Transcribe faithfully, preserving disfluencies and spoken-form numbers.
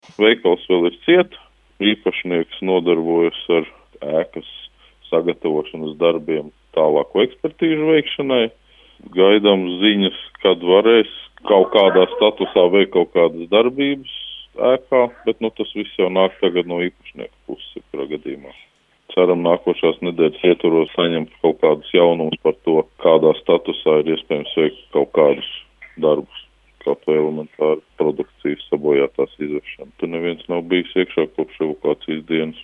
Veikals vēl ir ciet, īpašnieks nodarbojas ar ēkas sagatavošanas darbiem tālāko ekspertīžu veikšanai. Gaidām ziņas, kad varēs kaut kādā statusā veikt kaut kādas darbības ēkā, bet nu, tas viss jau nāk tagad no īpašnieka puses jebkurā gadījumā. Ceram nākošās nedēļas ietvaros saņemt kaut kādus jaunumus par to, kādā statusā ir iespējams veikt kaut kādus darbus, kaut vai elementāri produkcijas sabojātās izvešana. Tur neviens nav bijis iekšā kopš evakuācijas dienas.